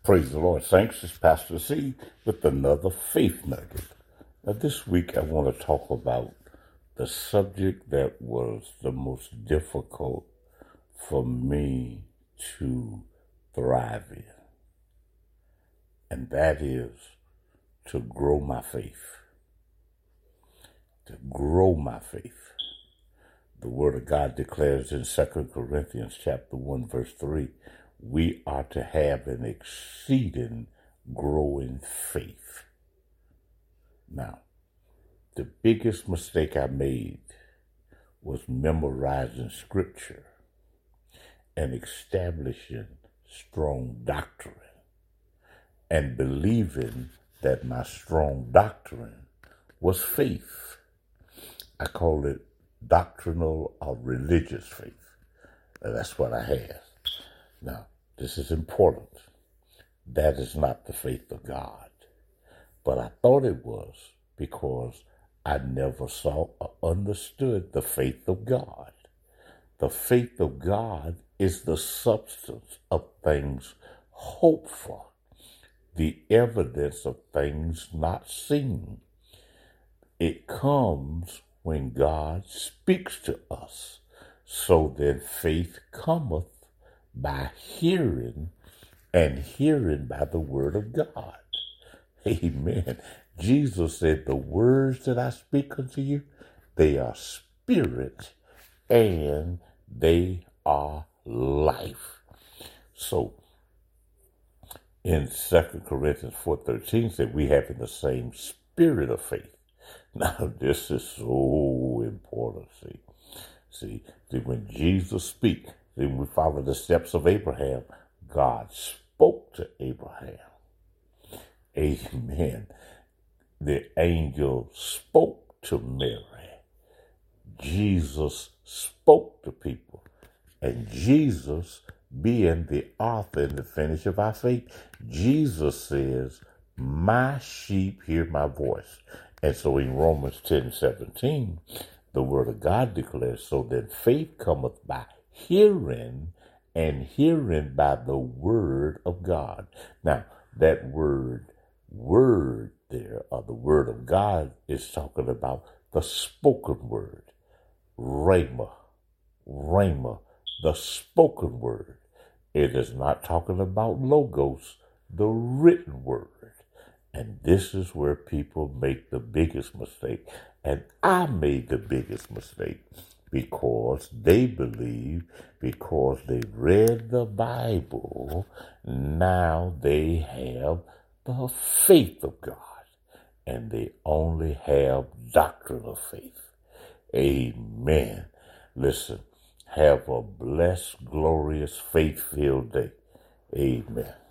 Praise the Lord. Thanks. It's Pastor C with another faith nugget. Now, this week I want to talk about the subject that was the most difficult for me to thrive in, and that is to grow my faith. To grow my faith. The Word of God declares in 2 Corinthians chapter 1, verse 3, we are to have an exceeding growing faith. Now, the biggest mistake I made was memorizing scripture and establishing strong doctrine and believing that my strong doctrine was faith. I call it doctrinal or religious faith. That's what I have. Now, this is important. That is not the faith of God. But I thought it was because I never saw or understood the faith of God. The faith of God is the substance of things hoped for, the evidence of things not seen. It comes when God speaks to us. So then faith cometh by hearing, and hearing by the word of God. Amen. Jesus said, the words that I speak unto you, they are spirit and they are life. So, in 2 Corinthians 4:13 said, we have in the same spirit of faith. Now, this is so important, See, when Jesus speaks, then we follow the steps of Abraham. God spoke to Abraham. Amen. The angel spoke to Mary. Jesus spoke to people. And Jesus, being the author and the finisher of our faith, Jesus says, my sheep hear my voice. And so in Romans 10:17, the word of God declares, so that faith cometh by hearing, and hearing by the word of God. Now, that word there, or the word of God, is talking about the spoken word. Rhema, the spoken word. It is not talking about logos, the written word. And this is where people make the biggest mistake. And I made the biggest mistake because they believe, because they read the Bible, now they have the faith of God. And they only have doctrine of faith. Amen. Listen, have a blessed, glorious, faith-filled day. Amen.